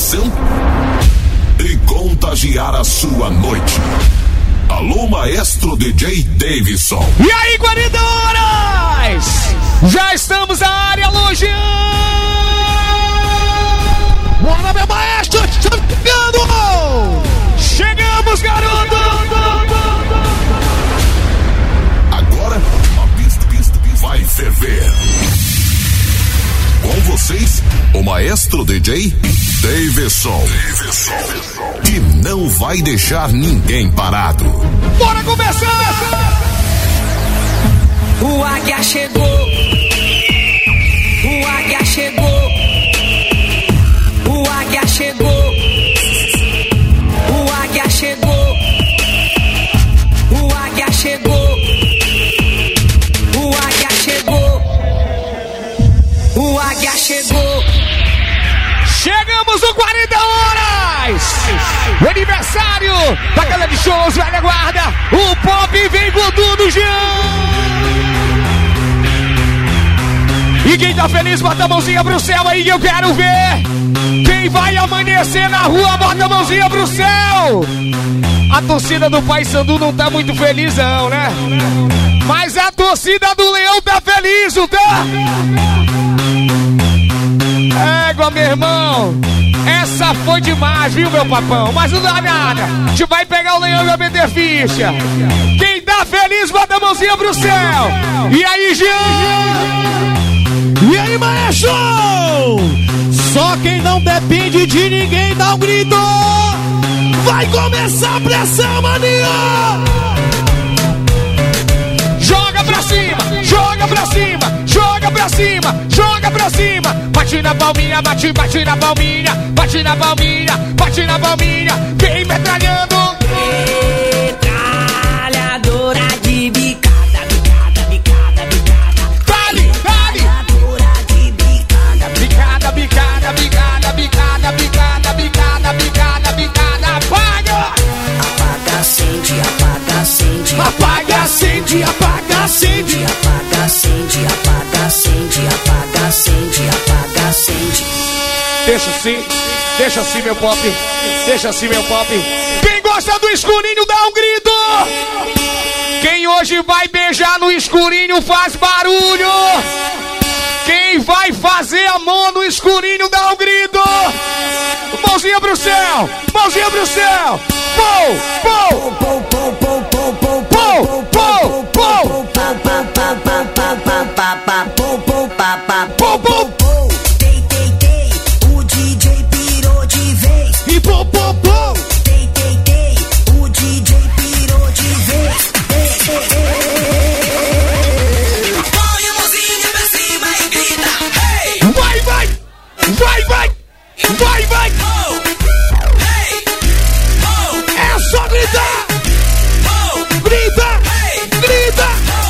diversão e contagiar a sua noite. Alô, maestro DJ Davidson. E aí, guaridoras? Já estamos na área, Lugião! Bora, meu maestro! Chegamos, garoto! Agora, a pista vai ferver. Com vocês, o maestro DJ Davidson. Que não vai deixar ninguém parado. Bora começar! O Águia chegou. O Águia chegou. O Águia chegou. O Águia chegou. O Águia chegou. O Águia chegou. O Águia chegou. Chegamos no 40 horas! O aniversário da galera de shows, velha guarda! O Pop vem com tudo, Jean! E quem tá feliz, bota a mãozinha pro céu aí, eu quero ver! Quem vai amanhecer na rua, bota a mãozinha pro céu! A torcida do Paysandu não tá muito feliz não, né? Mas a torcida do Leão tá feliz, não tá? Égua, meu irmão, essa foi demais, viu, meu papão? Mas não dá nada, a gente vai pegar o Leão e vai meter ficha. Quem tá feliz, bota a mãozinha pro céu. E aí, Jean? E aí, maestro? Só quem não depende de ninguém dá um grito. Vai começar a pressão, maninho. Joga pra cima, joga pra cima, joga pra cima, joga pra cima. Bate na palminha, bate na palminha, bate na palminha, bate na palminha. Vem metralhando. Metralhadora de bicada, bicada, bicada, bicada. Dale, dale. Metralhadora de bicada, bicada, bicada, bicada, bicada, bicada, bicada, bicada, bicada. Apaga! apaga, acende, apaga, acende. Apaga, acende, apaga, acende. Apaga, acende, apaga, acende. Apaga, acende, apaga, acende. Deixa assim, meu pop. Deixa assim, meu pop. Quem gosta do escurinho, dá um grito. Quem hoje vai beijar no escurinho, faz barulho. Quem vai fazer amor no escurinho, dá um grito. Mãozinha pro céu, mãozinha pro céu. Pou, pou, pou, pou, pou, pou, pou, pou, pou, pou, pou, pou, pou. Tei, tei, tei, o DJ pirou de vez. E pô, pô, pô. Tei, tei, tei, o DJ pirou de vez. Põe a mãozinha pra cima e grita, hey! Vai, vai, vai, vai, vai, vai. É só gritar. Grita, grita.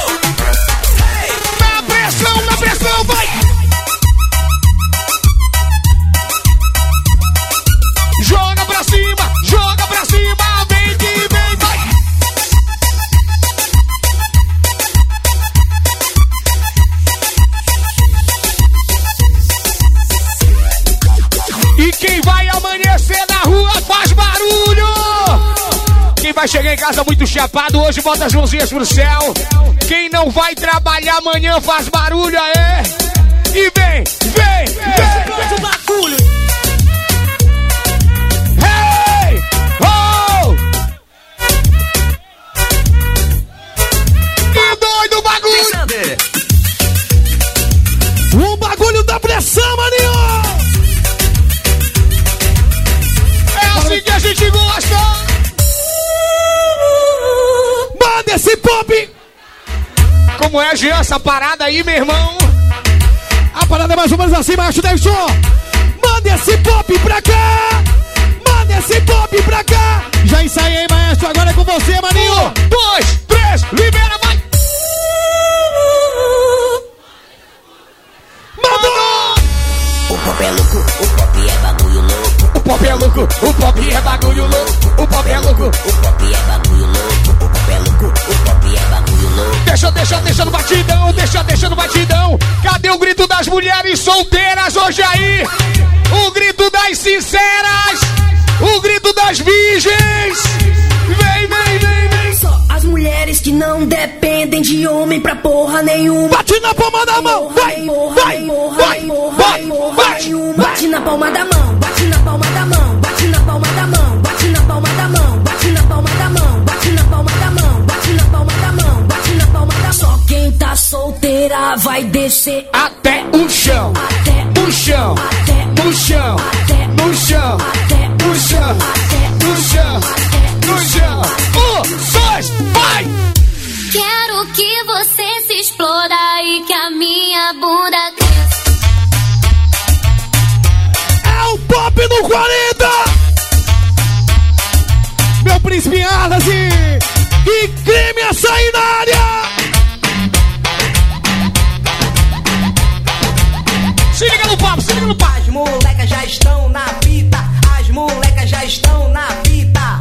Na pressão, vai. Joga pra cima, vem que vem, vai. E quem vai amanhecer na rua faz barulho. Quem vai chegar em casa muito chapado hoje, bota as mãozinhas pro céu. Quem não vai trabalhar amanhã faz barulho, aê. E vem, vem, vem. Faz o bagulho. Hey, oh. Que doido o bagulho. O bagulho da pressão, maninho. É assim que a gente gosta. Manda esse pop. Como é, Jean, essa parada aí, meu irmão? A parada é mais ou menos assim, macho Davidson. Manda esse pop pra cá. Manda esse pop pra cá. Já ensaiei, maestro, agora é com você, maninho. 1, 2, 3, libera, vai. Mandou. O pop é louco, o pop é bagulho louco. O pop é louco, o pop é bagulho louco. O pop é louco, o pop é bagulho louco. O pop é louco, o pop é bagulho louco. deixa no batidão, deixa no batidão. Cadê o grito das mulheres solteiras hoje aí? O grito das sinceras, o grito das virgens. Vem, vem, vem, vem. Só as mulheres que não dependem de homem pra porra nenhuma. Bate na palma da mão, vai, vai, vai, vai, vai. Bate na palma da mão, bate na palma da mão, bate na palma da mão, bate na palma da mão, bate na palma da mão, bate na palma da mão, bate na palma da mão, bate na palma da mão. Só quem tá solteira vai descer até o chão, até o chão, até no chão, até no chão, até no chão, até no chão, no chão. 1, 2, vai! Quero que você se exploda e que a minha bunda cresça. É o pop do 40! Meu príncipe Arlas e creme açaí na área! Se liga no papo, se liga no papo! As molecas já estão na fita, as molecas já estão na fita.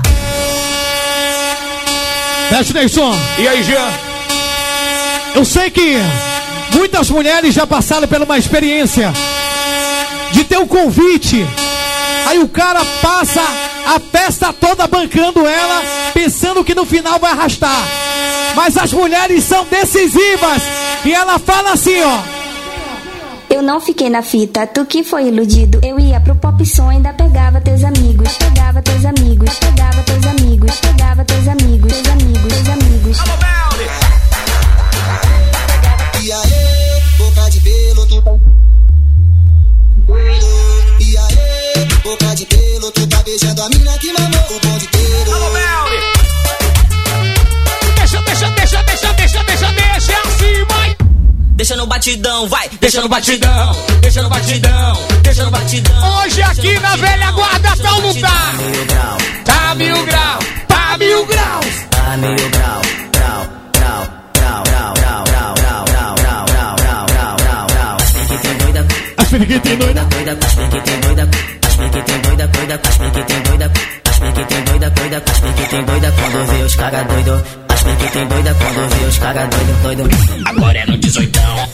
Preste atenção! E aí, Jean? Eu sei que muitas mulheres já passaram por uma experiência de ter um convite. Aí o cara passa a festa toda bancando ela, pensando que no final vai arrastar. Mas as mulheres são decisivas. E ela fala assim, ó. Eu não fiquei na fita, tu que foi iludido. Eu ia pro pop som, ainda pegava teus amigos. Pegava teus amigos, pegava teus amigos. Pegava teus amigos, teus amigos, teus amigos. E aí, boca de pelo, tu tá... E aí, boca de pelo, tu tá beijando a mina que mamou o bonde inteiro. Deixa assim, vai! Deixa no batidão, vai! Deixa no batidão, deixa no batidão, deixa no batidão. Hoje aqui na velha guarda tá ou não tá? Tá 1000 graus, tá 1000 graus. Tá 1000 grau, grau, grau, grau, grau, grau, grau, grau, grau, grau, grau, grau, grau, grau, grau. As periquitem doida, As periquitem doida, doida, as periquitem doida, as periquitem doida, doida, as periquitem doida, as periquitem doida, doida, as periquitem doida quando vê os caras doido. As periquitem doida quando vê os caras doido, doido. Agora é no 18ão.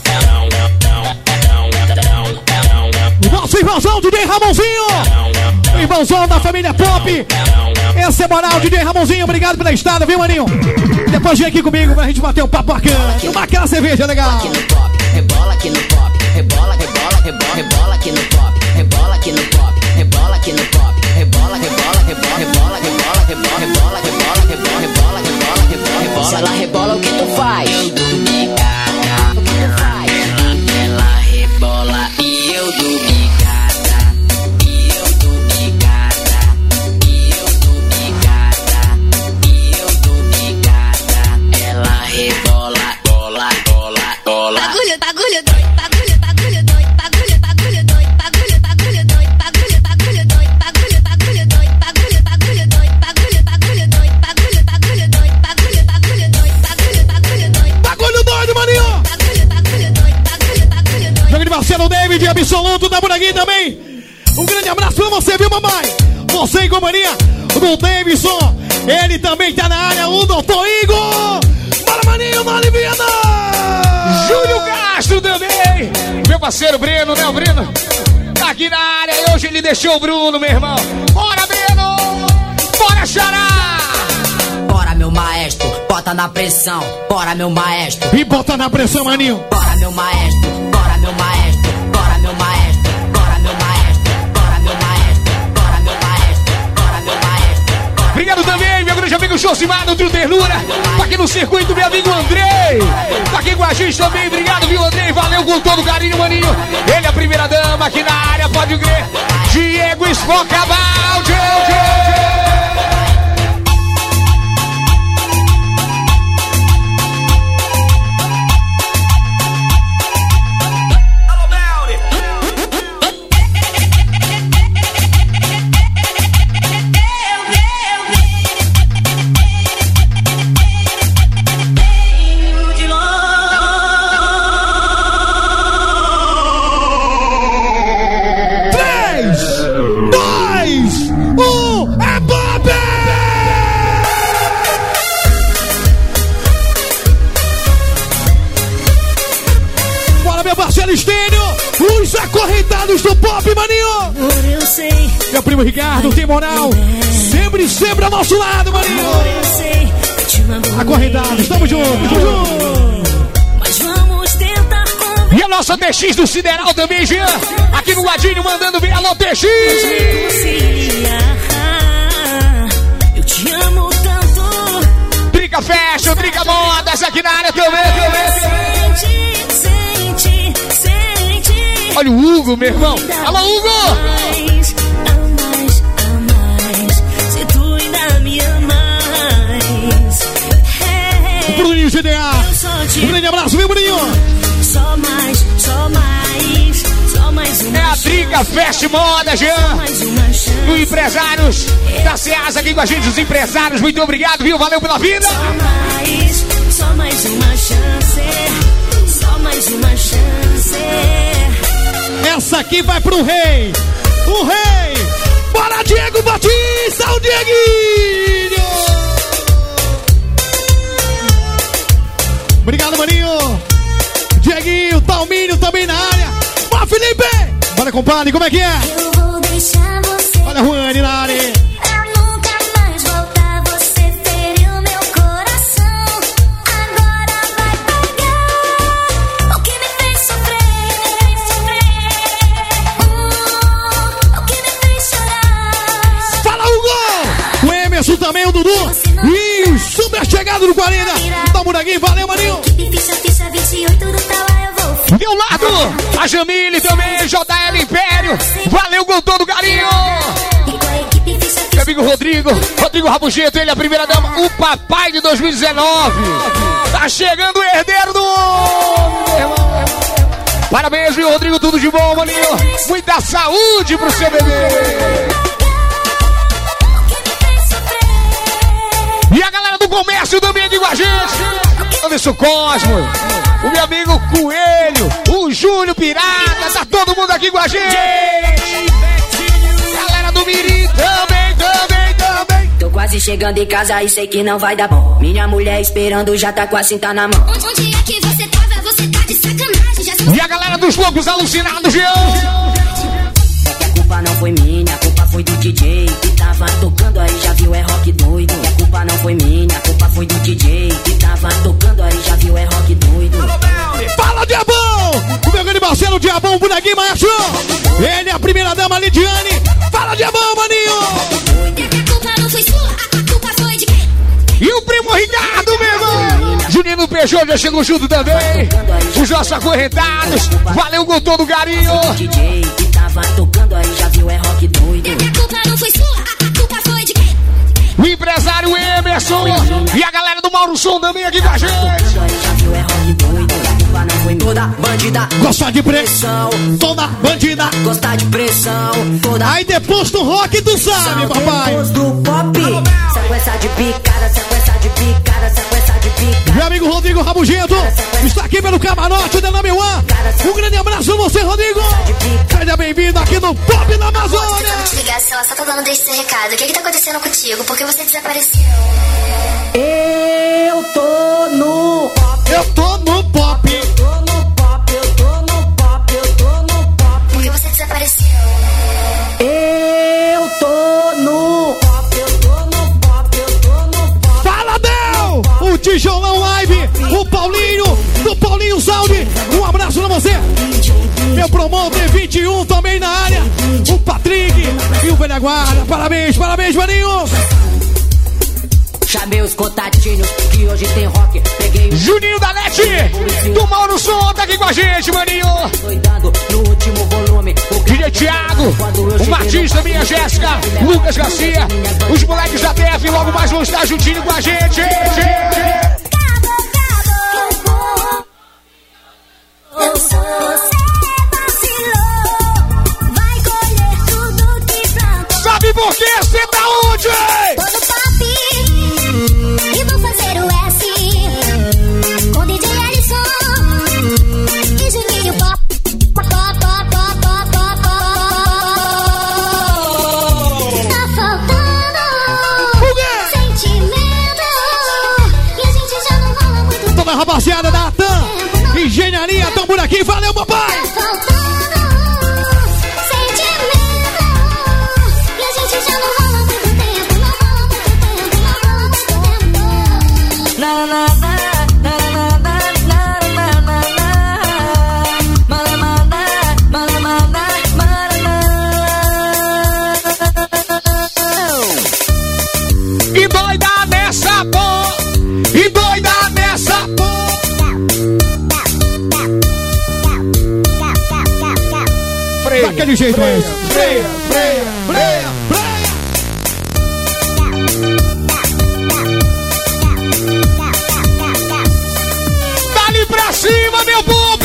nosso irmãozão DJ Ramonzinho, o irmãozão da família Pop. Esse é moral, DJ Ramonzinho, obrigado pela estada, viu, maninho? Depois vem aqui comigo pra gente bater um papo bacana, tomar aquela cerveja legal. Aqui no pop, rebola aqui no pop, rebola, rebola, rebola, rebola aqui no pop, rebola aqui no pop, rebola aqui no pop, rebola, rebola, rebola, rebola, rebola, rebola, rebola, rebola, rebola, rebola, rebola, rebola, rebola. Se ela rebola, o que tu faz? Eu dou bicada. O que tu faz? Ela rebola e eu dou bicada. E eu dou bicada. E eu dou bicada. E eu dou bicada. Ela rebola, bola, bola, bola. Bagulho, bagulho doido, bagulho, bagulho doido, bagulho, bagulho doido, bagulho, bagulho doido, bagulho, bagulho doido, bagulho, bagulho doido, bagulho, bagulho doido, bagulho, bagulho doido, bagulho, bagulho doido, bagulho, bagulho doido, bagulho, bagulho doido. Bagulho doido, maninho! Bagulho, bagulho doido, bagulho, bagulho doido. Jogo de Marcelo David, absoluto, tá por aqui também. Um grande abraço pra você, viu, mamãe? Você em companhia do Davidson. Ele também tá na área, o Doutor Igor. Bora, maninho, na Olimpíada! Júlio Castro também. Meu parceiro Breno, né, o Breno? Tá aqui na área e hoje ele deixou o Bruno, meu irmão. Bora, Breno! Bora, Xará! Bora, meu maestro, bota na pressão. Bora, meu maestro. E bota na pressão, maninho. Bora, meu maestro. Bora, meu maestro. Bora, meu maestro. Bora, meu maestro. Bora, meu maestro. Bora, meu maestro. Bora, meu maestro. Obrigado também, meu grande amigo Josimar do Trio Ternura. Tá aqui no circuito, meu amigo Andrei. Tá aqui com a gente também. Obrigado, viu, Andrei? Valeu com todo o carinho, maninho. Ele é a primeira dama aqui na área, pode crer. Diego Esfocabaldi. Os acorrentados do pop, maninho. Eu sei. Meu primo Ricardo tem moral. Sempre ao nosso lado, maninho. Eu sei. Acorrentados, tamo junto. Mas vamos tentar conversar. E a nossa TX do Sideral também, Jean. Aqui no ladinho, mandando ver. Alô, TX. Eu te amo tanto. Trica Fashion, Trica Modas aqui na área também. Sente. Olha o Hugo, meu irmão. Alô, Hugo. Se tu ainda me amas. O Bruninho GDA. Um grande abraço, meu Bruninho. Só mais uma. É a Trica Fest Moda, Jean. Mais uma chance. Do Empresários da Ceasa aqui com a gente, os empresários. Muito obrigado, viu? Valeu pela vida. Só mais uma chance. Só mais uma chance. Essa aqui vai pro rei. O rei. Bora, Diego Batista, o Dieguinho. Obrigado, maninho. Dieguinho, Talminho também na área. Bora, Felipe. Bora, compadre, como é que é? Eu vou deixar você. Olha a Juane na área. Pra nunca mais voltar. Você feriu meu coração. Agora vai pagar o que me fez sofrer. O que me fez chorar. Fala, Hugo. O Emerson também, o Dudu. E o super chegado no 40. Tamo daqui, valeu, maninho. Ficha 28 do tal, eu vou. Meu lado, a Jamile também, JL Império. Valeu com todo carinho. Meu amigo Rodrigo Rabugento, ele é a primeira dama, o papai de 2019. Tá chegando o herdeiro do homem, meu irmão. Parabéns, viu, Rodrigo, tudo de bom, maninho. Muita saúde pro seu bebê. E a galera do comércio também aqui com a gente. Anderson Cosmo, o meu amigo Coelho, o Júlio Pirata, tá todo mundo aqui com a gente. Galera do Mirim também. Tô quase chegando em casa e sei que não vai dar bom. Minha mulher esperando já tá com a cinta na mão. Onde é que você tava? Você tá de sacanagem. Já E a galera dos loucos alucinados, Jean. É que a culpa não foi minha, a culpa foi do DJ que tava tocando aí, já viu, é rock doido. E a culpa não foi minha, a culpa foi do DJ que tava tocando aí, já viu, é rock doido. Fala, Diabão! O meu grande Marcelo Diabão, o bonequinho maestro. Ele é a primeira dama, Lidiane. Fala, Diabão, maninho! a culpa não foi sua, a culpa foi de quem? E o primo Ricardo, meu irmão. Juninho Peugeot já chegou junto também. Os nossos acorrentados. Valeu com todo o carinho. DJ que tava tocando aí, já viu, é rock doido. A culpa não foi sua, a culpa foi de quem? O empresário Emerson. E a galera do Mauro Som também aqui com a gente. Já viu, é rock doido. A culpa não foi toda bandida. Gostar de pressão, toda bandida. Gostar de pressão, toda. Aí depois do rock, tu sabe, papai. Depois do pop, sequência de picada, sequência de picada, sequência de picada. Meu amigo Rodrigo Rabugento está aqui pelo camarote da Nome One. Um grande abraço a você, Rodrigo. Seja bem-vindo aqui no Pop da Amazônia. Ligação, só tô dando desse recado. O que tá acontecendo contigo? Por que você desapareceu? Eu tô no pop. Eu tô no pop. Eu tô no pop, eu tô no pop, eu tô no pop. Por que você desapareceu? Eu tô no pop, eu tô no pop, eu tô no pop. Fala, Del! O Tijolão Live, o Paulinho, do Paulinho Sound. Um abraço pra você. Meu promotor 21 também na área. O Patrick e o Velha Guarda. Parabéns, parabéns, maninho. Chamei os contatinhos que hoje tem rock. Peguei o Juninho da Net, do Mauro Som, tá aqui com a gente, maninho. doidando no último volume. DJ Thiago, o Martins também, a Jéssica, Lucas Garcia, os moleques da TF logo mais vão estar juntinho com a gente. Você vacilou, vai colher tudo que plantou. Sabe por quê? Você tá onde? Tô no pop e vou fazer o S com DJ Ellison e Juninho Pop. Tá faltando sentimento e a gente já não rola muito. Toda a rapaziada da TAM, Engenharia, tão por aqui. Valeu, papai! Tá faltando daquele jeito, mas. Freia. Dali pra cima, meu Bob!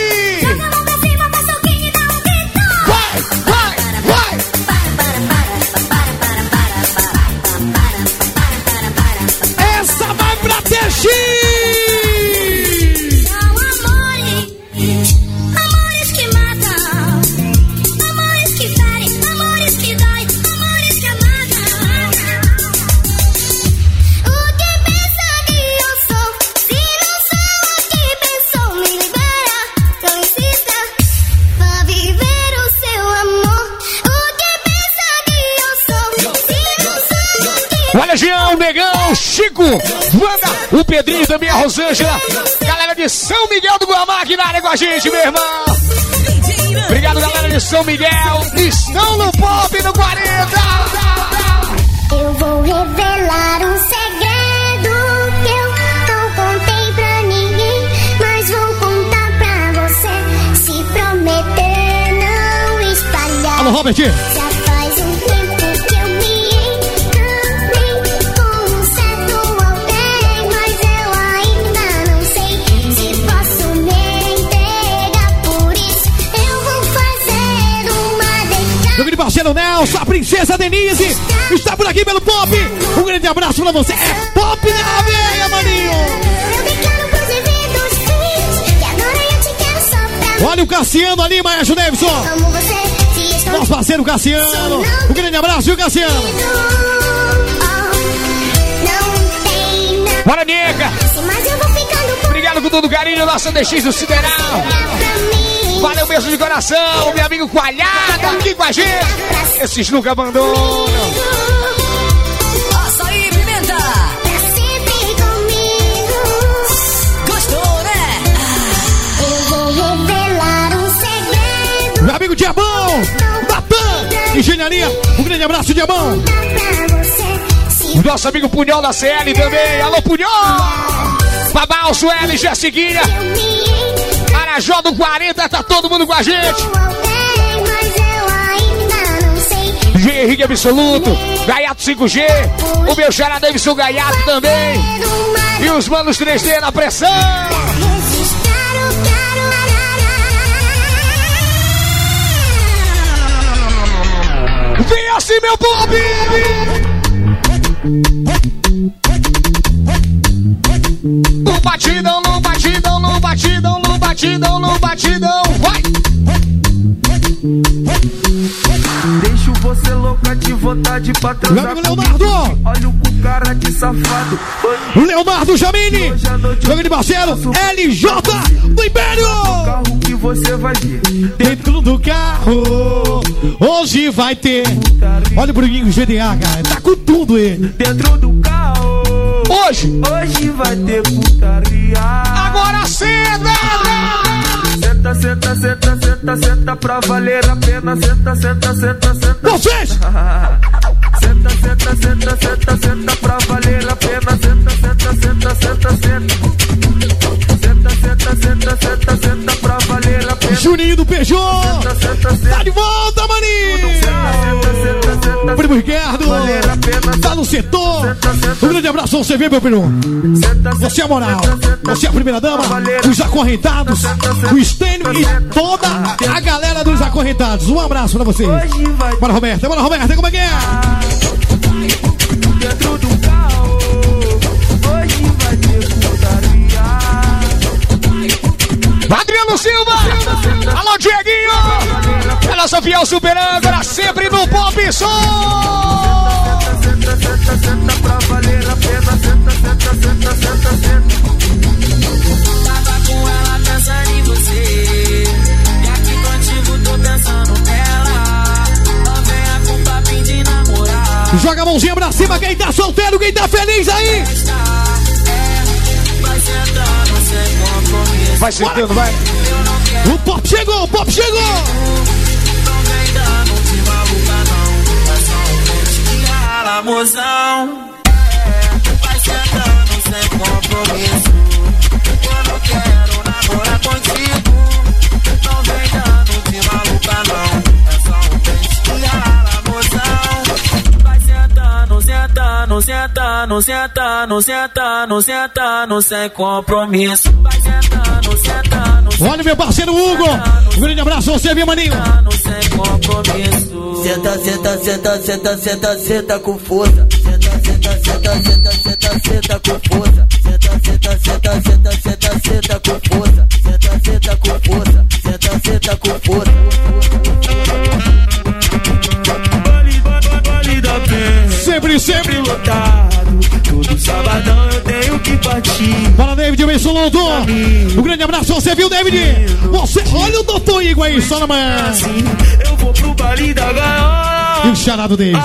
Essa vai pra Teixi! São amores que matam, amores que ferem, amores que doem, amores que amagam. O que pensa que eu sou? Se não sou o que pensou, me libera, não insista, vá viver o seu amor. O que pensa que eu sou? Se não sou o que Olha, Jean, o Negão, Chico, Wanda, o Pedrinho, também a Rosângela. Galera de São Miguel do Guamá aqui na área com a gente, meu irmão. Obrigado, galera de São Miguel. Estão no Pop no 40. Eu vou revelar um segredo que eu não contei pra ninguém, mas vou contar pra você, se prometer não espalhar. Alô, Robert! Já faz um tempo que eu me encanei com um certo alguém, mas eu ainda não sei se posso me entregar, por isso eu vou fazer uma declaração. Meu querido parceiro Nelson, a princesa Denise está por aqui pelo Pop. Um grande abraço pra você. É Pop na veia, maninho. Eu declaro pros eventos frios que agora eu te quero só pra mim. Olha o Cassiano ali, Maestro Davidson. Amo você, se estou Nosso parceiro Cassiano. Um grande abraço, viu, Cassiano? não tem nada, Bora, Nica. mas eu vou ficando por Obrigado com todo o carinho, nossa DX do Sideral. pra mim. Valeu mesmo de coração, meu amigo Coalhada aqui com a gente. Esses nunca abandonam. Açaí Pimenta. Pra sempre comigo. Gostou, né? Eu vou revelar um segredo Meu amigo Diabão. Natan. Engenharia. Um grande abraço, Diabão. pra você, se Nosso amigo Punhol da CL também. Alô, Punhol. Babal, Sueli, Jessiquinha. eu me Arajó do 40, tá todo mundo com a gente. alguém, mas eu ainda não sei G Henrique Absoluto, Gaiato 5G, o meu xará Davidson Gaiato também. uma E os manos 3D na pressão. registrar o cara. Vem assim, meu Bob! No batidão, no batidão, no batidão, no batidão, no batidão, vai! Deixo você louca de vontade pra Meu transar amigo comigo. Leonardo. Olha o cara de safado. Leonardo Jamini. Meu querido parceiro LJ do Império. Carro que você vai ver. Dentro do carro, hoje vai ter. Olha o Bruninho GDA, cara. Tá com tudo ele. Dentro do carro. Hoje, Hoje vai ter putaria. agora senta! Senta, senta, senta, senta, senta pra valer a pena. Senta, senta, senta, senta. Vocês! Senta, senta, senta, senta, senta pra valer a pena. Senta, senta, senta, senta, senta. Senta, senta, senta, senta, senta pra valer a pena. Juninho do Peugeot. Senta, senta, Tá senta. de volta, maninho. Senta, senta, senta, Primo Ricardo. valer a pena. Tá no setor. Um grande abraço a você, viu, meu peru? Senta, Você é a moral. Você é a primeira dama. Os acorrentados. O Stênio e toda a galera dos acorrentados. Um abraço pra vocês. Hoje vai Bora, Roberta. Bora, Roberta. Como é que é? dentro do carro. Hoje vai ter putaria. Adriano Silva! Alô, Dieguinho! É nossa fiel super âncora, sempre no Pop Som! Senta, senta, senta pra valer a pena. Senta, senta, senta, senta, senta. Tava com ela pensando em você, e aqui contigo tô pensando nela. Não venha com papinho de namorar. Joga a mãozinha pra cima. Quem tá solteiro, quem tá feliz aí? Vai sentando sem compromisso. Vai sentando, vai! O Pop chegou, o Pop chegou. Não vem dando de maluca não, é só um pente que rala, mozão. Vai sentando sem compromisso. Quando quero namorar contigo, não vem dando de maluca não, é sentando, sentando, sentando, sentando, sem compromisso. Vai sentando, sentando. Olha meu parceiro Hugo, um grande abraço, você viu, maninho? Sem compromisso. Senta, senta, senta, senta, senta, senta com força. Senta, senta, senta, senta, senta, senta com força. Senta, senta, senta, senta, senta, senta com força. Senta, senta com força. Senta, senta com força. Sempre, sempre lotado. Todo sabadão eu tenho que partir. Fala, David Absoluto. Um grande abraço, você viu, David? Você, olha o doutor Igor aí, só na manhã. Eu vou pro baile da gaiola. E o charado deles.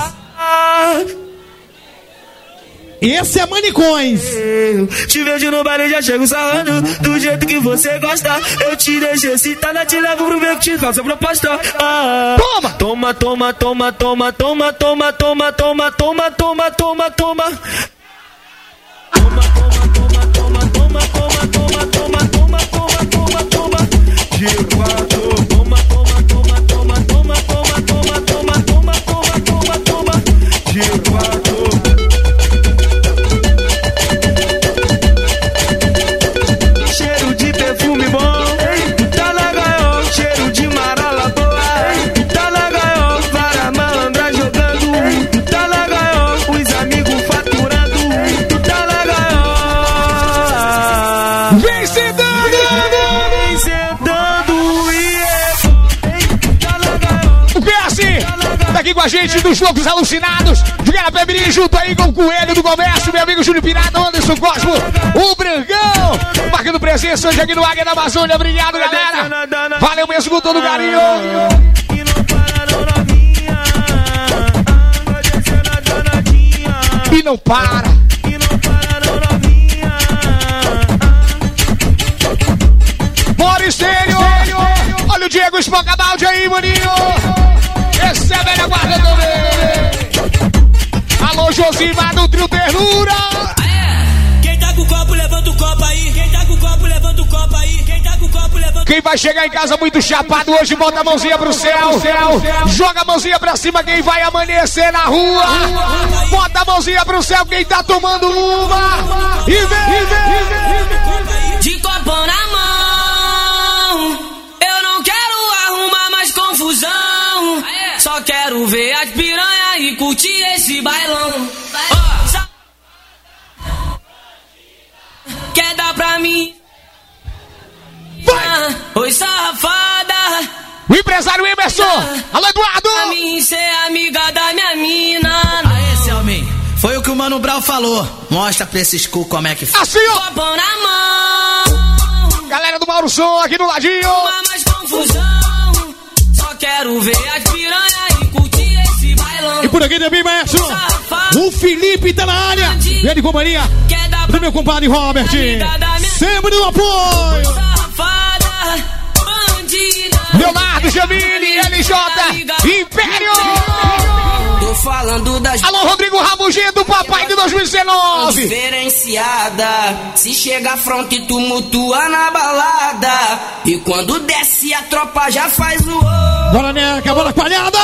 Esse é Manicões. Te vejo no baile, já chego sarrando do jeito que você gosta. Eu te deixo excitada, te levo pro ver que te faço a proposta. Toma! Toma, toma, toma, toma, toma, toma, toma, toma, toma, toma, toma, toma. Toma, toma, toma, toma, toma, toma, toma, toma, toma, toma, toma, toma. G4. Toma, toma, toma, toma, toma, toma, toma, toma, toma, toma, toma, toma. G4. Aqui com a gente dos Loucos Alucinados, Juliana Pebrini junto aí com o Coelho do Comércio, meu amigo Júlio Pirata, Anderson Cosmo, o Brancão, marcando presença hoje aqui no Águia da Amazônia. Obrigado, galera, valeu mesmo com todo o carinho. E não para. Bora, Estênio. Olha o Diego Espocabaldi aí, maninho. Essa é a velha guarda também. Alô, Josimar do Trio Ternura. Quem tá com o copo, levanta o copo aí. Quem tá com o copo, levanta o copo aí. Quem tá com o copo, levanta o copo. Quem vai chegar em casa muito chapado hoje, bota a mãozinha pro céu. Joga a mãozinha pra cima, quem vai amanhecer na rua. Bota a mãozinha pro céu, quem tá tomando uma. E vem. De copão na mão. Eu não quero arrumar mais confusão. Só quero ver as piranha e curtir esse bailão. Quer dar pra mim? Oi, safada. O empresário Emerson. Alô, Eduardo. Pra mim ser amiga da minha mina. Aê, Selmin. Foi o que o Mano Brown falou. Mostra pra esses cu como é que faz. Assim, ó. Copão na mão. Galera do Mauro Som aqui no ladinho. Arrumar mais confusão. Só quero ver as piranha e curtir esse bailão. E por aqui também, maestro, o Felipe tá na área. Ele companhia do meu compadre Robert. Sempre no apoio. Safada, bandida. Leonardo, Jamile, LJ, Império. Tô falando das... Alô, Rodrigo Rabugento, papai de 2019. Diferenciada. Se chega fronte, tumultua na balada. E quando desce a tropa já faz o... Bora, Neca, bora, coalhada.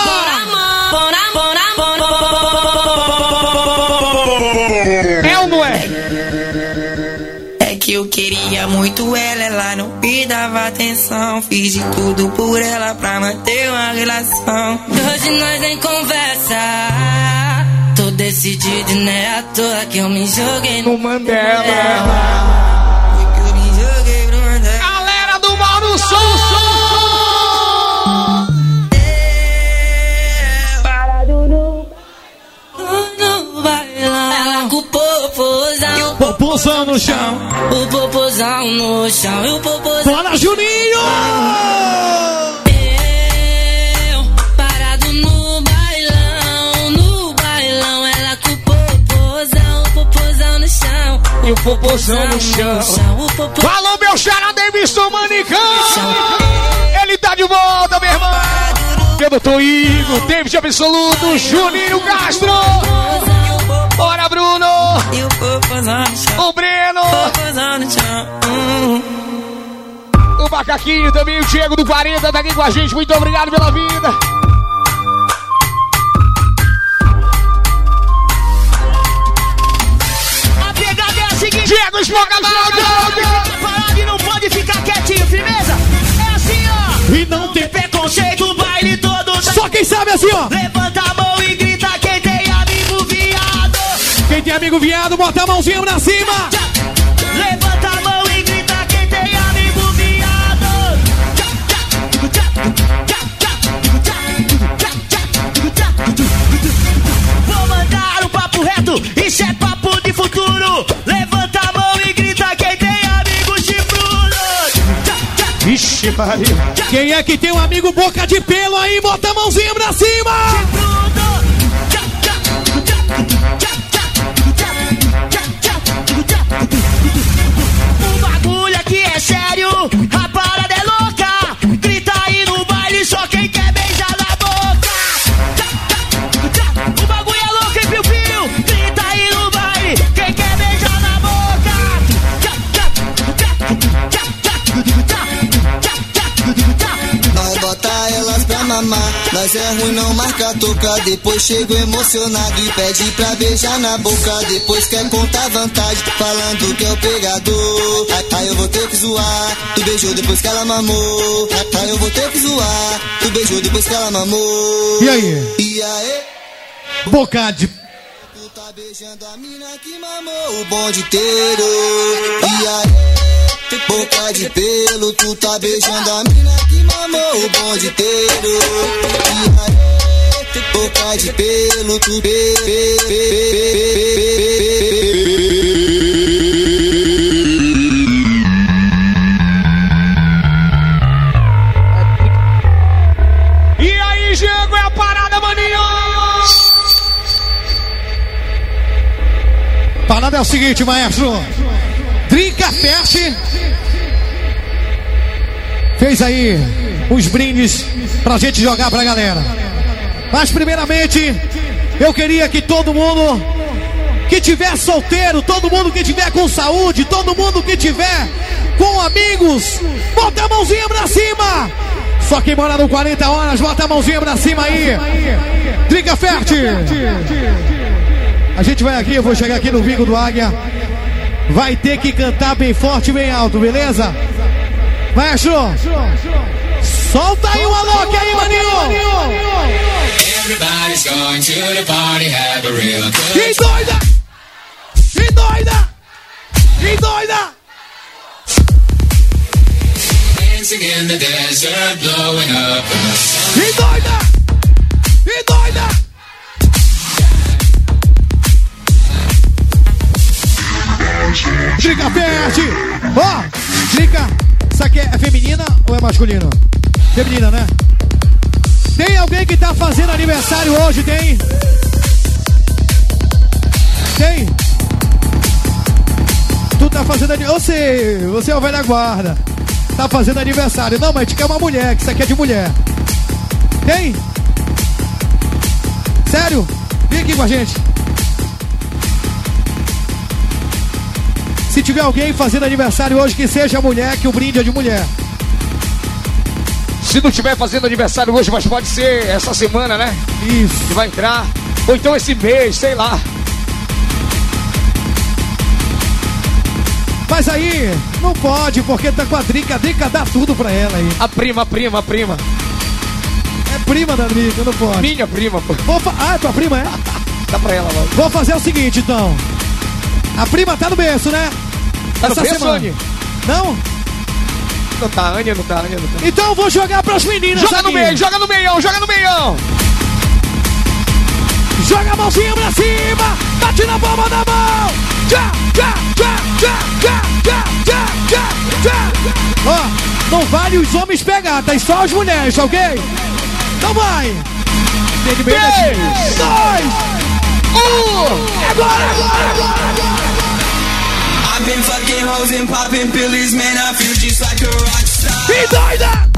É ou não é? É que eu queria muito ela não me dava atenção. Fiz de tudo por ela pra manter uma relação. Hoje nós nem conversa. Tô decidido, né? À toa que eu me joguei no Mandela. Eu me joguei no Mandela. Galera do Mauro Som. Popozão no chão. O popozão no chão. E o popozão. Bora, Juninho! Eu parado no bailão, ela com o popozão no chão. E o popozão no chão. Falou, meu xará Davidson Manicão. Ele tá de volta, meu irmão. Eu doutor Igor, David Absoluto, Juninho Castro. Bora, Bruno! O Breno! O Macaquinho também, o Diego do 40 tá aqui com a gente. Muito obrigado pela vida. Diego Esmogadão. Parado e não pode ficar quietinho, firmeza? É assim, ó. E não tem preconceito, o baile todo. Só quem sabe assim, ó. Levanta a mão e grita quem tem amigo viado. Quem tem amigo viado, bota a mãozinha pra cima. Levanta a mão e grita quem tem amigo viado. Vou mandar um papo reto, isso é papo de futuro. Levanta a mão e grita quem tem amigo chifrudo. Vixe, Maria. Quem é que tem um amigo boca de pelo aí, bota a mãozinha pra cima. O bagulho aqui é sério, a parada é louca. Grita aí no baile, só quem quer beijar na boca. O bagulho é louco, hein, piu-piu? Grita aí no baile, quem quer beijar na boca. Nós bota elas pra mamar, nós é ruim, não marca toca. Depois chego emocionado e pede pra beijar na boca. Depois quer contar vantagem, falando que é o pegador. Aí eu vou ter que zoar, tu beijou depois que ela mamou. Aí eu vou ter que zoar, tu beijou depois que ela mamou. E aí? E aí? Boca de... Tu tá beijando a mina que mamou o bonde inteiro. E aí? Boca de pelo, tu tá beijando a mina que mamou o bonde inteiro. E aí, boca de pelo, tu E aí, Diego, é a parada, maninho. Parada é o seguinte, maestro. Drica Fest fez aí os brindes pra gente jogar pra galera. Mas primeiramente, eu queria que todo mundo que tiver solteiro, todo mundo que tiver com saúde, todo mundo que tiver com amigos, bota a mãozinha pra cima. Só quem mora no 40 horas, bota a mãozinha pra cima aí. Drica Fest. A gente vai aqui, eu vou chegar aqui no Vingo do Águia. Vai ter que cantar bem forte e bem alto, beleza? Maestro, solta aí o Alok aí, maninho! Everybody's going to the party, have a real good Que doida! Que doida! Que doida! dancing in the desert, blowing up in the sun. Que doida! Que doida! Drica Fest! Ó, Drica, isso aqui é feminina ou é masculino? Feminina, né? Tem alguém que tá fazendo aniversário hoje, tem? Tem? Tu tá fazendo aniversário. Você é o velho da guarda. Tá fazendo aniversário. Não, mas é uma mulher, que isso aqui é de mulher. Tem? Sério? Vem aqui com a gente. Se tiver alguém fazendo aniversário hoje, que seja mulher, que o brinde é de mulher. Se não tiver fazendo aniversário hoje, mas pode ser essa semana, né? Isso. Que vai entrar. Ou então esse mês, sei lá. Mas aí, não pode, porque tá com a Drica. A Drica dá tudo pra ela aí. A prima. É prima da Drica, não pode. Minha prima, pô. Ah, tua prima é? Dá pra ela logo. Vou fazer o seguinte, então. A prima tá no berço, né? Tá no essa berço, semana. Anny? Não? Não tá, Anny não tá. Então eu vou jogar pras meninas. Joga aqui. no meio, joga no meião. Joga a mãozinha pra cima. Bate na palma da mão. Já. Ó, não vale os homens pegar, tá? Só as mulheres, ok? Então vai. 3, 2, 1. Agora. I've been fucking hoes and popping pillies, man, I feel just like a rock star. E doida.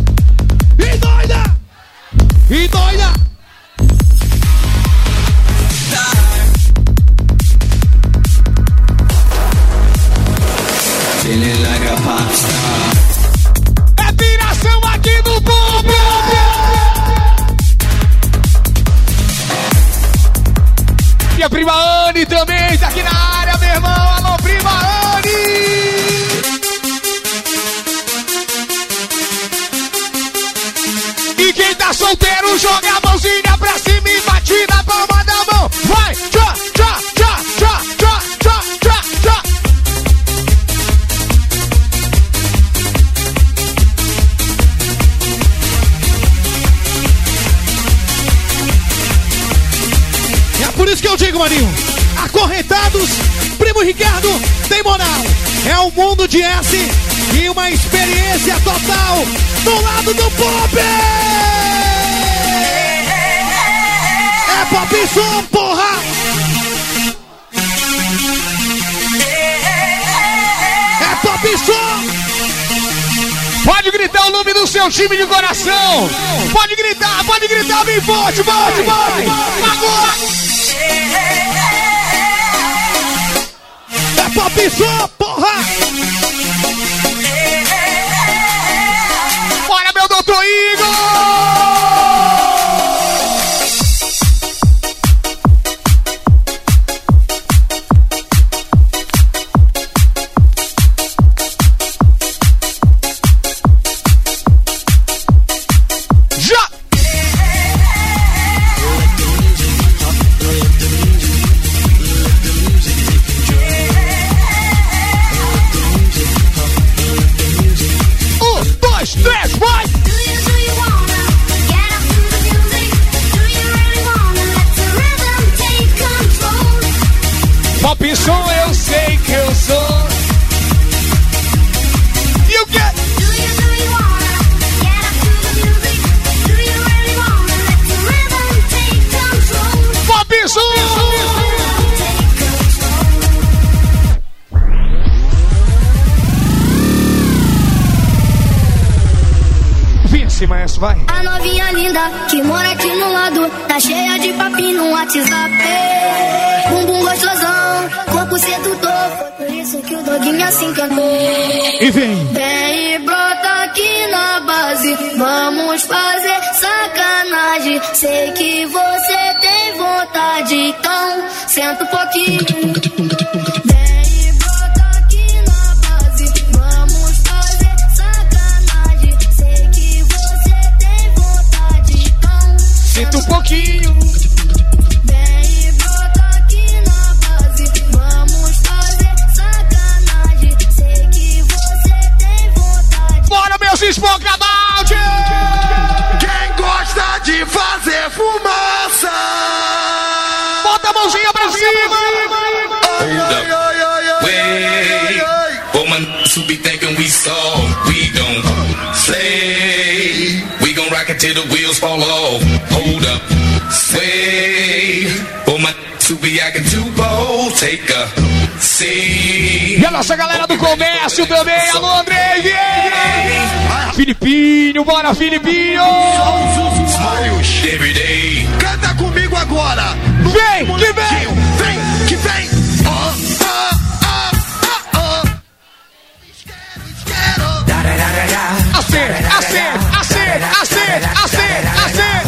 Feeling like a pop star. É viração aqui no Bobo. E a prima Anny também tá aqui na área, meu irmão. Alô, prima Anne. E quem tá solteiro joga a mãozinha pra cima e bate na palma da mão. Vai, tchá, tchá, tchá, tchá, tchá, tchá, tchá, tchá. É por isso que eu digo, maninho, acorrentados, primo Ricardo, tem moral. É um mundo de S e uma experiência total do lado do pop. É pop som, porra. É pop som. Pode gritar o nome do seu time de coração. Pode gritar bem forte, forte, forte. Agora. É pop som, porra. Bora, meu doutor Igor. Pop som eu sei que eu sou. E o quê? Pop som. Vice, maestro, vai. A novinha linda que mora aqui no lado, tá cheia de papinho no WhatsApp. Bumbum gostosão, corpo sedutor, foi por isso que o doguinho assim cantou. E vem. Vem e brota aqui na base, vamos fazer sacanagem. Sei que você tem vontade, então senta um pouquinho. Sinto um pouquinho. Vem e brota aqui na base. Vamos fazer sacanagem. Sei que você tem vontade. Bora, meus esponcabalde! Quem gosta de fazer fumaça, bota a mãozinha pra cima. Wait, for my who be thinking we soft, we gon' slay. We gon' rock it till the wheels fall off. Hold up, sway. For my who be acting too bold, take a seat. E a nossa galera do comércio também, alô Andrei, vem! Filipinho, bora Filipinho! Every day. Canta comigo agora! Vem, que vem! Vem, que vem! Acerta, acerta, acerta, acerta, acerta, acerta!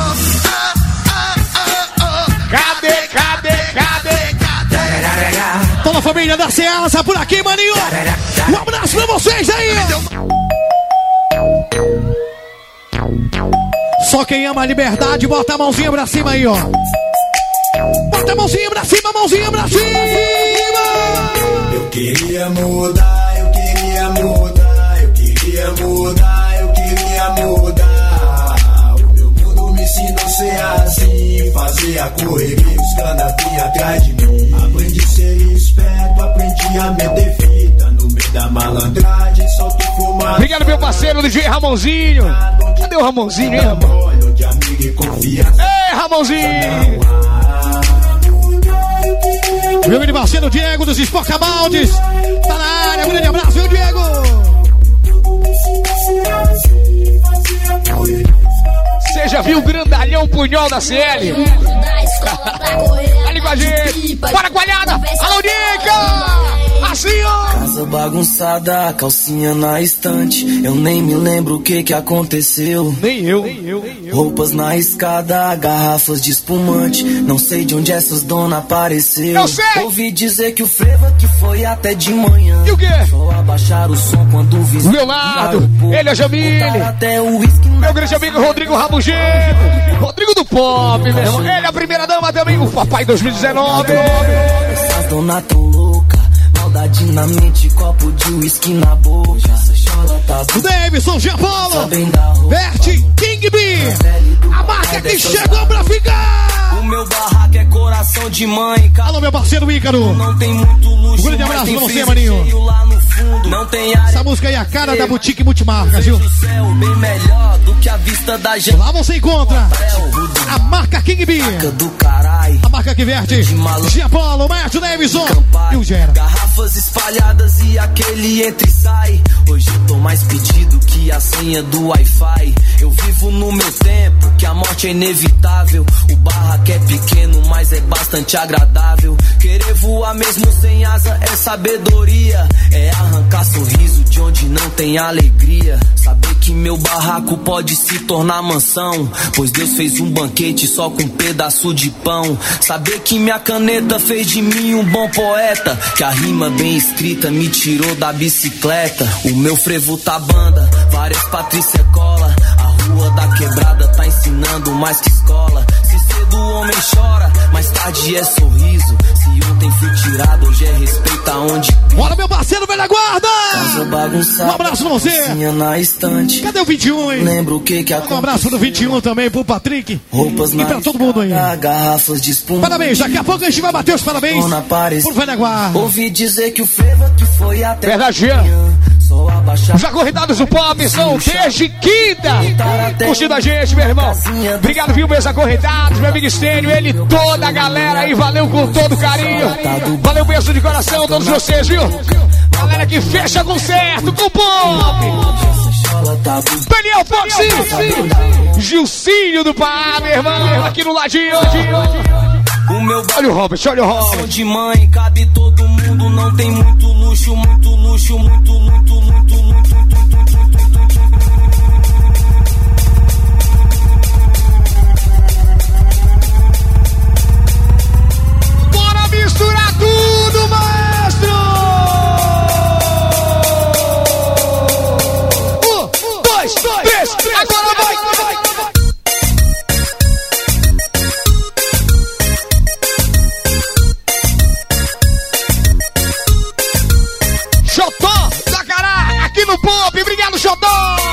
Cadê, cadê, cadê? Toda a família da Ceasa por aqui, maninho! Um abraço pra vocês aí! Só quem ama a liberdade, bota a mãozinha pra cima aí, ó! Bota a mãozinha pra cima, mãozinha pra cima! Eu queria mudar, eu queria mudar, eu queria mudar, eu queria mudar. O meu mundo me ensinou a ser assim, fazer a correria, os canas vinham atrás de mim. Aprendi a ser esperto, aprendi a meter fita no meio da malandragem, solto fumar. Obrigado, meu parceiro DJ Ramonzinho. Cadê o Ramonzinho, hein, Ramon? Ei, Ramonzinho! Meu grande parceiro Diego dos Espocabaldes tá na área, um grande abraço, viu, Diego? Você já viu o grandalhão punhol da CL? Ali com a gente, bora coalhada! Alô, Nica! Marcinho! Casa bagunçada, calcinha na estante. Eu nem me lembro o que aconteceu. Nem eu. Roupas na escada, garrafas de espumante. Não sei de onde essas donas apareceu. Eu sei! Ouvi dizer que o frevo que foi até de manhã. E o quê? Só abaixar o som quando o vizinho. Leonardo, ele é Jamile. Até o whisky. Meu grande amigo Rodrigo Rabugento. Rodrigo do Pop, meu irmão. Ele é a primeira dama também, o Papai 2019. Essas donas tão louca, maldade na mente, copo de uísque na boca. Davidson, Giapolo, Bert, King B, a marca que chegou pra ficar. O meu barraco é coração de mãe. Alô, meu parceiro Ícaro. Não tem muito luxo, um grande abraço pra você, maninho. Lá no fundo, não tem área. Essa música aí é a cara da Boutique Multimarcas, viu? O céu bem melhor do que a vista da gente. Lá você encontra a marca King B, a marca que verte Giapolo, Bert, Davidson e o Gera. Garrafas espalhadas e aquele entra e sai. Hoje eu tô mais pedido que a senha do Wi-Fi. Eu vivo no meu tempo, que a morte é inevitável. O barraco é pequeno, mas é bastante agradável. Querer voar mesmo sem asa é sabedoria. É arrancar sorriso de onde não tem alegria. Saber que meu barraco pode se tornar mansão, pois Deus fez um banquete só com um pedaço de pão. Saber que minha caneta fez de mim um bom poeta, que a rima bem escrita me tirou da bicicleta. O meu frevo tá banda, várias Patrícia cola. A rua da quebrada tá ensinando mais que escola. Se cedo o homem chora, mais tarde é sorriso. Se ontem fui tirado, hoje é respeito aonde. Bora, meu parceiro, velha guarda! Casa bagunçada, um abraço pra você. Na estante. Cadê o 21, hein? Lembro o que aconteceu. Um abraço pro 21 também, pro Patrick. Roupas e pra todo mundo aí. Garrafas de espuma. Parabéns, daqui a pouco a gente vai bater os parabéns pro velha guarda. Ouvi dizer que o frevo que foi até. Verdade, os acorridados do Pop são desde quinta curtindo a gente, meu irmão. Obrigado, viu, meus acorridados, meu amigo Estênio, ele, toda a galera aí, valeu com todo carinho. Valeu, beijo de coração a todos vocês, viu? Galera que fecha com certo, com o Pop. Daniel Foxy, Gilcinho do Pá, meu irmão, aqui no ladinho. Olha o Robert, olha o Robert. De mãe, cabe todo mundo, não tem muito luxo, muito luxo, muito, muito, muito, muito. Bora misturar tudo, maestro! 1, 2, 3, agora vai! Xotó da Cará, aqui no Pop, obrigado, Xotó!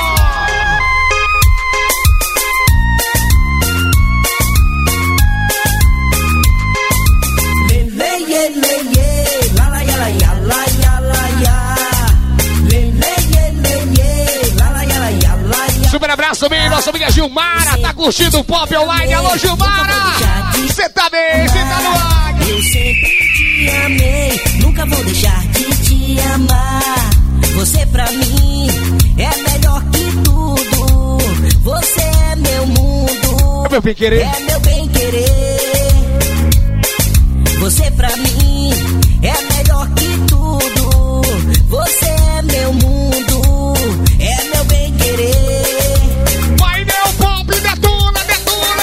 Super abraço também, nossa amiga Gilmara, tá curtindo o Pop Online. Alô, Gilmara! Cê tá bem, cê tá no ar! Eu sempre te amei, nunca vou deixar de te amar. Você pra mim é melhor que tudo. Você é meu mundo, é meu bem querer. É meu bem querer. Você pra mim é melhor que tudo. Você é meu mundo, é meu bem querer. Vai, meu Pop, detona, detona!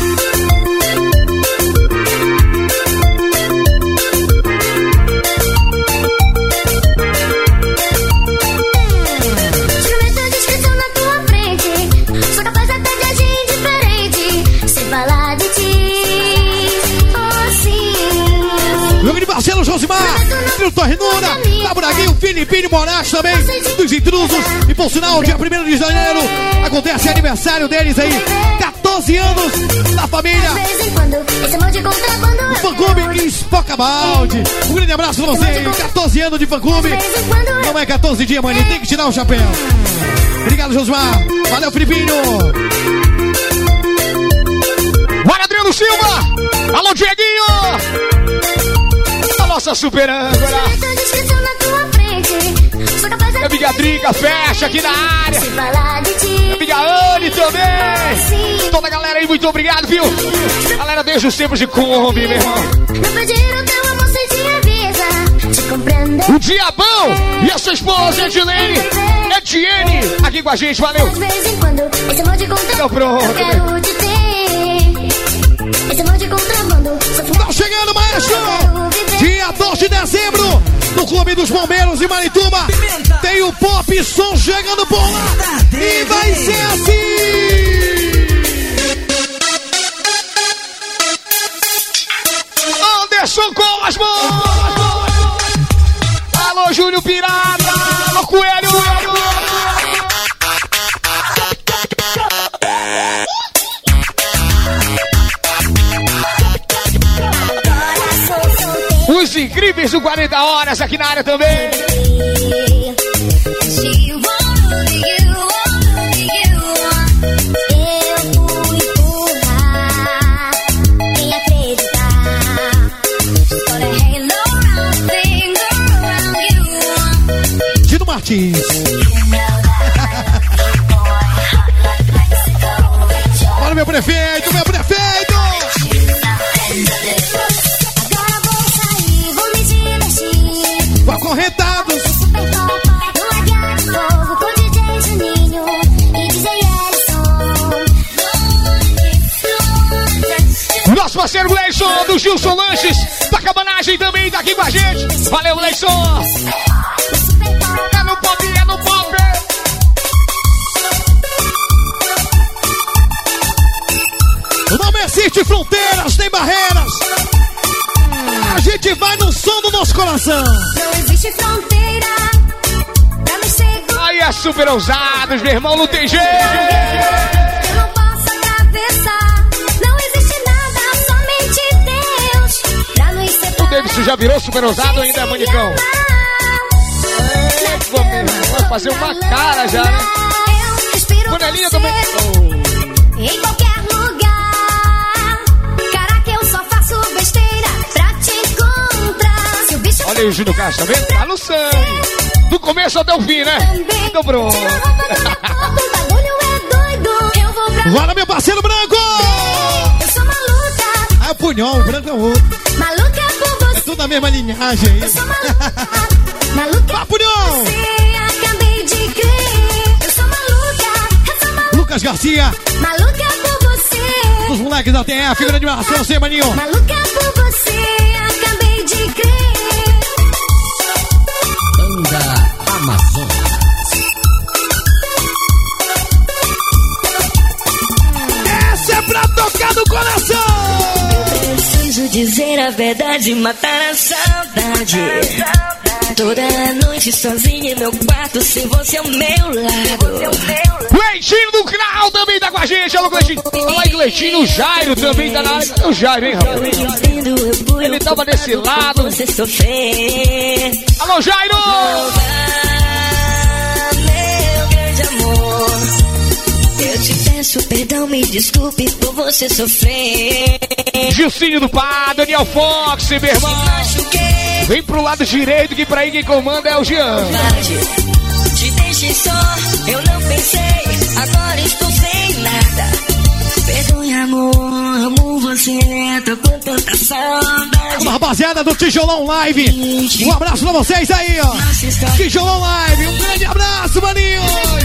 Escrevendo descrição na tua frente, sou capaz até de agir diferente, sem falar de ti, oh sim. Meu grande parceiro Josimar, Trio Torrinura, Taburaguinho, Filipinho Moraes também, dos intrusos. E por sinal, dia 1º de janeiro, acontece aniversário deles aí, 14 anos da família. O fã-clube Espocabaldi. Um grande abraço pra vocês, 14 anos de fã-clube. Não é 14 dias, mano, tem que tirar o chapéu. Obrigado, Josimar. Valeu, Filipinho. Bora, Adriano Silva. Alô, Dieguinho. A nossa super âncora. Minha amiga Drica, fecha aqui na área. Minha amiga Anne também. Toda a galera aí, muito obrigado, viu? Galera, desde os tempos de Kombi, meu irmão. Não pedir o teu amor sem te avisa, te compreender. O Diabão e a sua esposa Edilene, Etienne, aqui com a gente, valeu. De vez em quando, esse amor de contrabando, Então pronto. eu quero te ter. Esse amor de contrabando, Tá chegando, maestro! Dia 2 de dezembro, no Clube dos Bombeiros em Marituba, tem o Pop Som chegando por lá. E vai ser assim! Anderson Cosmo! Alô, Júlio Pirata! Alô, Coelho! Os incríveis do 40 Horas aqui na área também. Dino Martins. Olha meu prefeito, meu prefeito! Acorrentados. Nosso parceiro Leison do Gilson Lanches, da cabanagem também tá aqui com a gente. Valeu, Leison! É no pop, é no pop! Não existe fronteiras, nem barreiras. A gente vai no som do nosso coração. Não existe fronteira pra me segurar. Aí é super ousados, meu irmão, não tem jeito. Eu não posso atravessar. Não existe nada, somente Deus pra nos separar. O Davidson já virou super ousado ainda, é manicão? Vai fazer uma cara já, né? Panelinha também. Em qualquer lugar. Caraca, eu só faço besteira pra te encontrar. Se o bicho Olha aí o Júnior Castro, tá vendo? Tá no sangue. Do começo até o fim, né? Então pronto. Bora, meu parceiro branco! Eu sou maluca. Ah, o punhão, o branco é o outro. Maluca por você. É tudo da mesma linhagem aí. Eu sou maluca. Maluca por você. Acabei de crer. Eu sou maluca. Lucas Garcia. Maluca por você. Os moleques da TF, figura de animação, você, maninho. Maluca por você. Acabei de crer. Banda Amazonas. Essa é pra tocar no coração. Eu preciso dizer a verdade, matar a saudade. Toda noite sozinha em meu quarto, sem você ao meu lado. Leitinho do Crau também tá com a gente. Alô, Leitinho. Olha aí, Leitinho. O Jairo também tá na área. Cadê o Jairo, hein, rapaz? Ele tava desse lado. Você sofrer. Alô, Jairo! Meu grande amor, eu te peço perdão, me desculpe por você sofrer. Gilcinho do Pá, Daniel Fox, meu irmão. Vem pro lado direito que pra aí quem comanda é o Jean. Te deixei só, eu não pensei, agora estou sem nada. Perdoe, amor, amo você, tô com tanta saudade. Uma rapaziada do Tijolão Live, um abraço pra vocês aí, ó. Tijolão Live, um grande abraço, maninhos.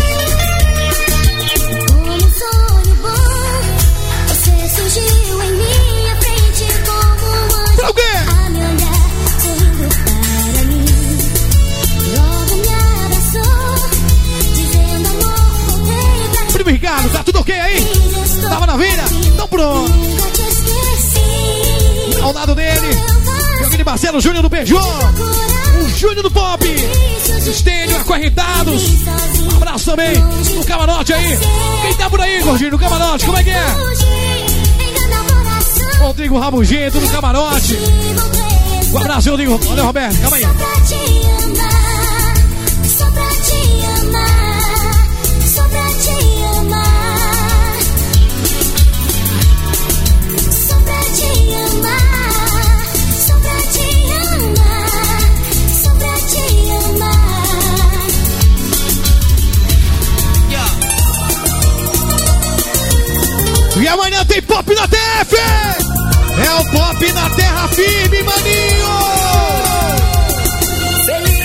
Como um sonho bom, você surgiu em minha frente como um anjo. Pra o quê? A me olhar, sorrindo para mim. Logo me abraçou, dizendo amor, voltei pra ti. Primo Ricardo, tá tudo ok aí? Tava na vida? Então pronto. Nunca te esqueci. Ao lado dele, meu querido Marcelo Júnior do Beijô, o Júnior do Pop, Estênio, Acorrentados. Um abraço também no camarote aí. Quem tá por aí, gordinho, no camarote? Como é que é? Rodrigo Rabugento no camarote. Um abraço, Rodrigo. Valeu, Roberto. Calma aí. Só pra te amar, só pra te amar, só pra te amar, só pra te amar, só pra te amar, só pra te amar. E amanhã tem Pop na TF! É o Pop na terra firme, maninho! Feliz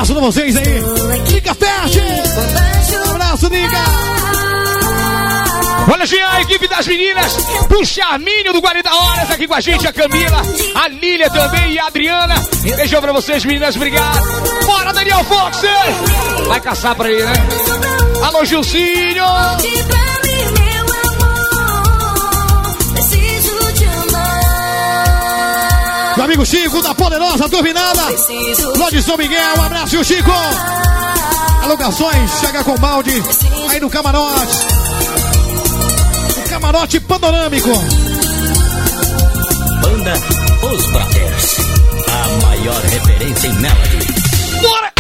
abraço pra vocês aí. Nica Fete. Um abraço, Nica. Olha, Jean, a equipe das meninas do Charminho do 40 Horas aqui com a gente, a Camila, a Lília também e a Adriana. Beijão pra vocês, meninas, obrigado. Bora, Daniel Fox! Vai caçar pra ele, né? Alô, Gilcinho! Meu amigo Chico, da Poderosa Turbinada. Lá de São Miguel, um abraço, Chico. Alugações, chega com balde aí no camarote. O camarote panorâmico. Banda Os Brothers, a maior referência em melody. Bora!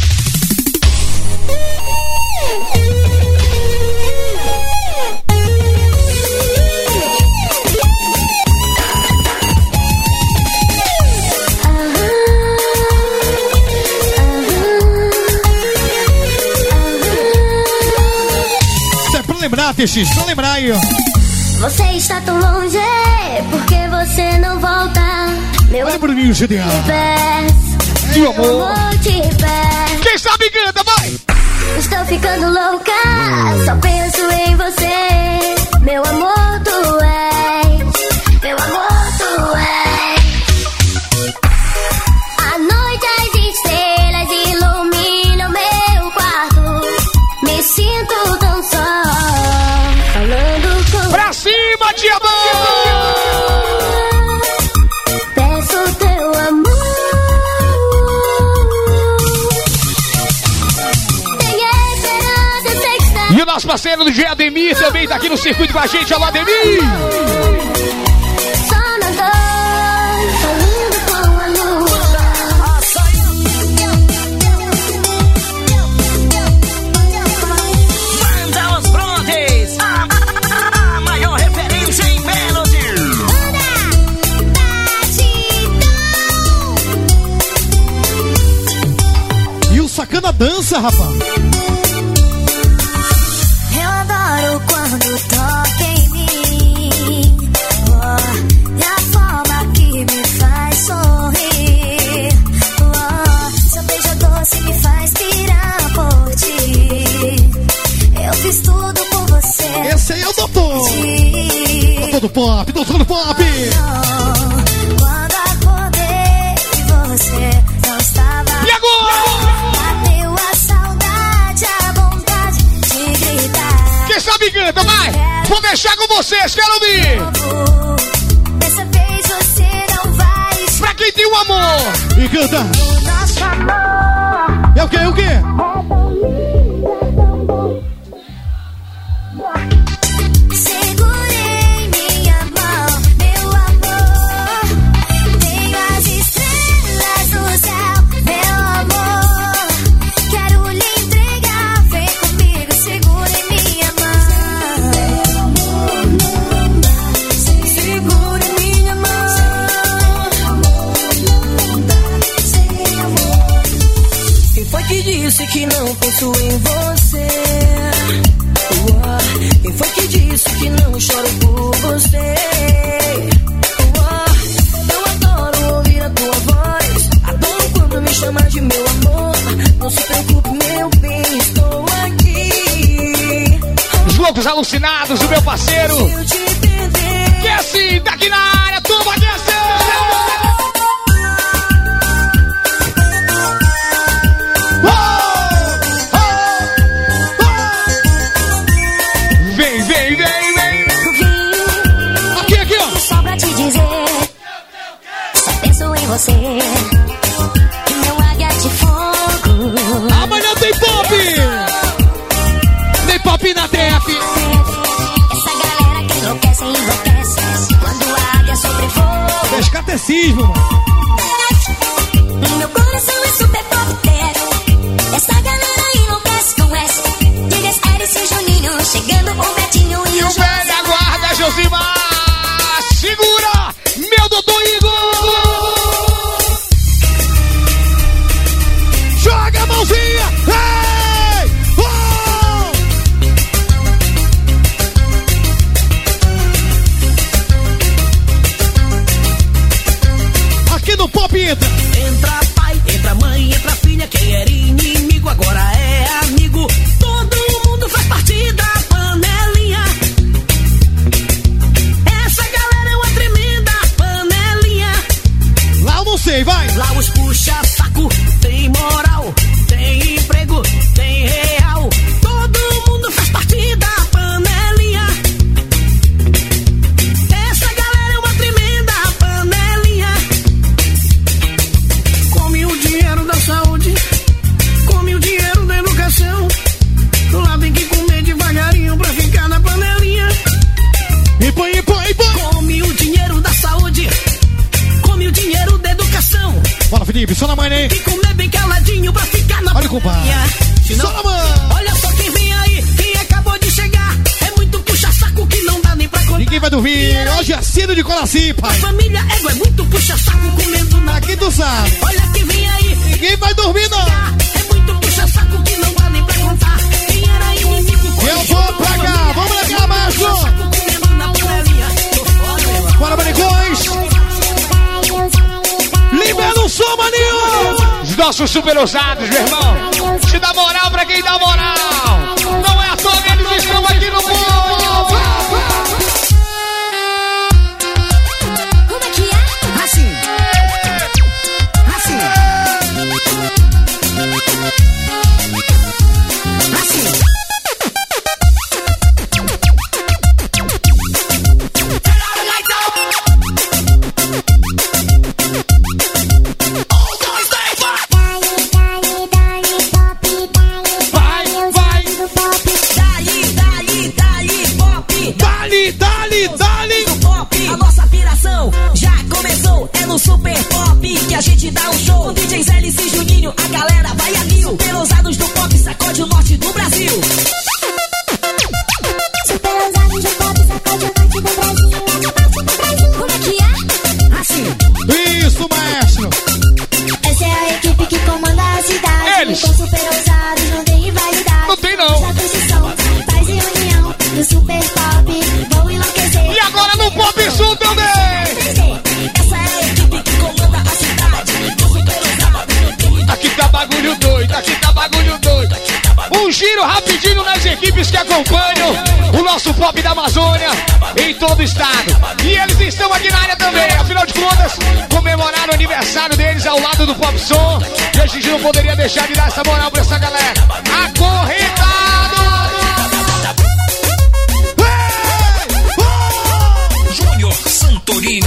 Lembrar, TX, pra lembrar aí, ó. Você está tão longe, porque você não volta. Meu Olha, Bruninho, GDA. Meu amor, te peço. Quem sabe canta, vai! Estou ficando louca, só penso em você. Meu amor, tu és. Meu amor, tu és. À noite as estrelas iluminam meu quarto. Me sinto tão só. Pra cima, Diamão! Peço teu amor. Tem esperança, sei que está. E o nosso parceiro do G, Ademir, também tá aqui no circuito com a gente. Alô, Ademir! Só não tô falando com a lua. Banda Os Brothers, a maior referência em melody. E o Sacana dança, rapaz. Eu adoro quando toca em mim. Oh, e a forma que me faz sorrir. Oh, seu beijo doce me faz pirar por ti. Eu fiz tudo por você. Esse aí é o doutor. Doutor do pop, doutor do pop. Quando acordei, você não estava. E agora? Bateu a saudade, a vontade de gritar. Quem sabe canta, vai! Vou deixar com vocês, quero ouvir! Dessa vez você não vai. Pra quem tem o amor! E canta. Nosso amor. É o quê? É o quê? Segurei minha mão, meu amor. Tenho as estrelas no céu, meu amor. Quero lhe entregar, vem comigo, segure minha mão. Segure minha mão. Quem foi que disse que não penso em você? Quem foi que disse que não choro por você? Eu adoro ouvir a tua voz. Adoro quando me chama de meu amor. Não se preocupe, meu bem, estou aqui. Os loucos alucinados do meu parceiro! Que assim, tá aqui na área, turma, desce! Vem, vem, vem, vem! Aqui, aqui, ó! Só pra te dizer, só penso em você. Meu águia de fogo. Amanhã tem pop! Tem pop na TF! Essa galera que enlouquece, enlouquece. Quando a águia sobrevoa. Fez catecismo! Meu coração é super popero. Essa galera enlouquece com S. Digas Eris e Juninho. Chegando o Betinho e o José. Velha guarda, Josimar! Segura! Meu doutor Igor! Joga a mãozinha! Hey! Oh! Olha só quem vem aí, quem acabou de chegar. É muito puxa-saco que não dá nem pra contar. Ninguém vai dormir, hoje é Ciro de Coraci, pai. Família Égua é muito puxa-saco comendo na... Aqui tu sabe. Olha quem vem aí, ninguém vai dormir não. É muito puxa-saco que não dá nem pra contar. Quem era inimigo... Eu vou pra cá, vamos pra cá, macho. Bora, Maricões. Libera o som, maninho. Os nossos super ousados, meu irmão. Te dá moral pra quem dá moral. Não é à toa que eles estão aqui no povo. Como é que é? Assim. Assim. Assim. Dali. A nossa piração já começou. É no Super Pop que a gente dá um show. Com DJs Hélice e Juninho, a galera vai a mil. Super ousados do pop, sacode o norte do Brasil. Super ousados do pop, sacode o norte do Brasil. Como é que é? Assim. Isso, maestro. Essa é a equipe que comanda a cidade. Eles. Com super ousados, não tem rivalidade. Não tem, não. Já trouxe som, paz e união. No Super Pop, vou enlouquecer. E agora no Pop Sul também. Essa é a equipe que comanda a cidade. Com super ousados. Aqui tá bagulho doido, aqui tá bagulho doido. Um giro rapidinho nas equipes que acompanham o nosso Pop da Amazônia em todo o estado. E eles estão aqui na área também. Afinal de contas, comemoraram o aniversário deles ao lado do Pop Som. E a gente não poderia deixar de dar essa moral pra essa galera. Acorrentado! Júnior Santorini.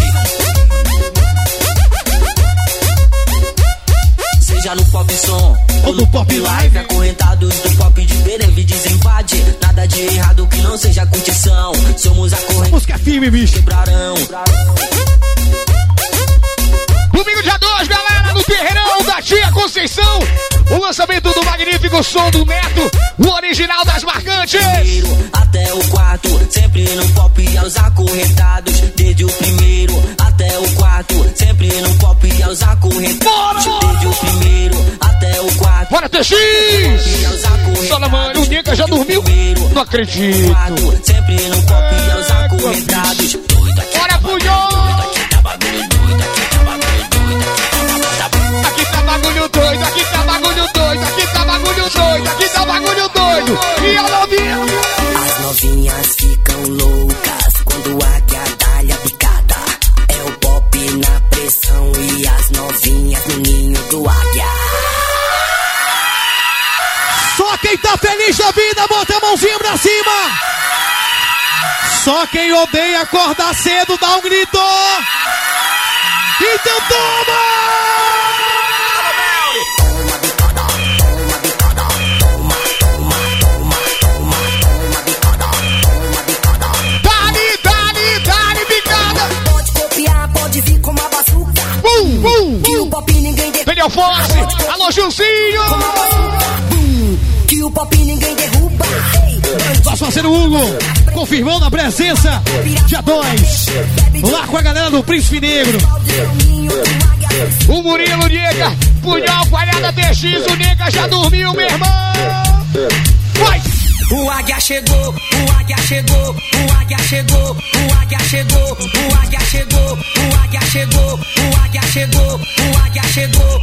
Seja no Pop Som ou no Pop Live, acorrentados do Pop de Benevides invade. Nada de errado que não seja curtição. Somos acorrentados. Música firme, bicho. Quebrarão. Domingo dia 2, galera, no Terreirão da Tia Conceição. O lançamento do magnífico som do Neto, o original das marcantes. Até o quarto, sempre no Pop aos acorrentados. Desde o primeiro até o quarto, sempre no Pop aos acorrentados. Desde o primeiro até o quarto. Bora, TX! Fala, mano, o Nica já dormiu? Não acredito. Sempre no Pop aos acorrentados. Bora, Punhão! Aqui tá bagulho doido, aqui tá bagulho doido, aqui tá bagulho doido, aqui tá bagulho doido. E a novinha? As novinhas ficam loucas quando a águia dá-lhe a picada. É o Pop na pressão e as novinhas no ninho do águia. Só quem tá feliz da vida, bota a mãozinha pra cima. Só quem odeia acordar cedo, dá um grito. Então toma! Dá-lhe picada! Pode copiar, pode vir com uma bazuca. Que o Pop ninguém derruba. Daniel Force, alô Gilzinho! Que o Pop ninguém derruba. Nosso parceiro Hugo, confirmando a presença. Dia 2, lá com a galera do Príncipe Negro. O Murilo Nica, punhal falhada TX, o Nica já dormiu, meu irmão! Vai! O águia chegou, o águia chegou, o águia chegou, o águia chegou, o águia chegou, o águia chegou, o águia chegou, o águia chegou.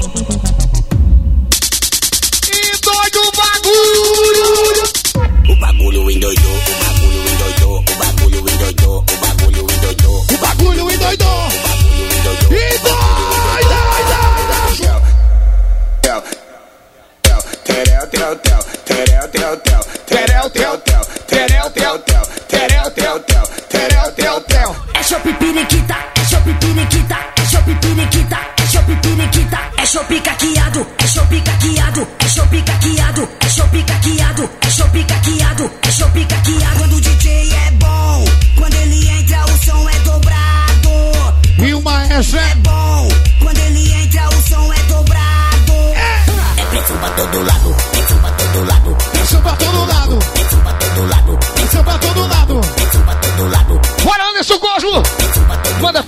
E doido o bagulho! O bagulho endoidou, o bagulho endoidou, o bagulho endoidou, o bagulho endoidou, o bagulho endoidou, É chope periquita, é chope periquita, é chope periquita, é chope periquita, é chope caqueado, é chope caqueado, é chope caqueado, é chope caqueado, é chope caqueado, é chope caqueado. Quando o DJ é bom, quando ele entra o som é dobrado. E o maestro é bom, quando ele entra o som é dobrado. É pressão pra todo lado, pressão pra todo lado.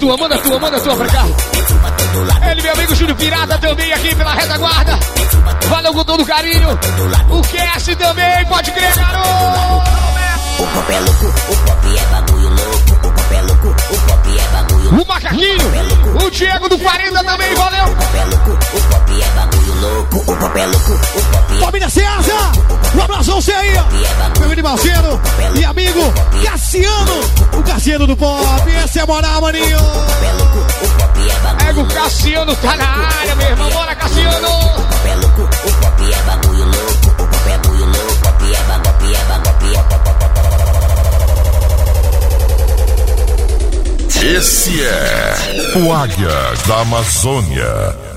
tua pra cá. Ele, meu amigo Júlio Pirata, também aqui pela retaguarda. Valeu com todo o carinho. O Cass também, pode crer, garoto. O pop é louco, o pop é bagulho louco. O pop é louco, o pop é bagulho louco. O Macaquinho, o Diego do 40 também, valeu. O pop é louco, o pop é bagulho louco. O pop é louco, o pop é... Família César, um abração você aí, meu menino Marcelo e amigo Cassiano, o Cassiano do Pop. Esse é moral, maninho. É, o Cassiano tá na área, meu irmão. Bora, Cassiano. O pop é louco, o pop é bagulho louco. O pop é bagulho louco, o pop é bagulho. Esse é o Águia da Amazônia.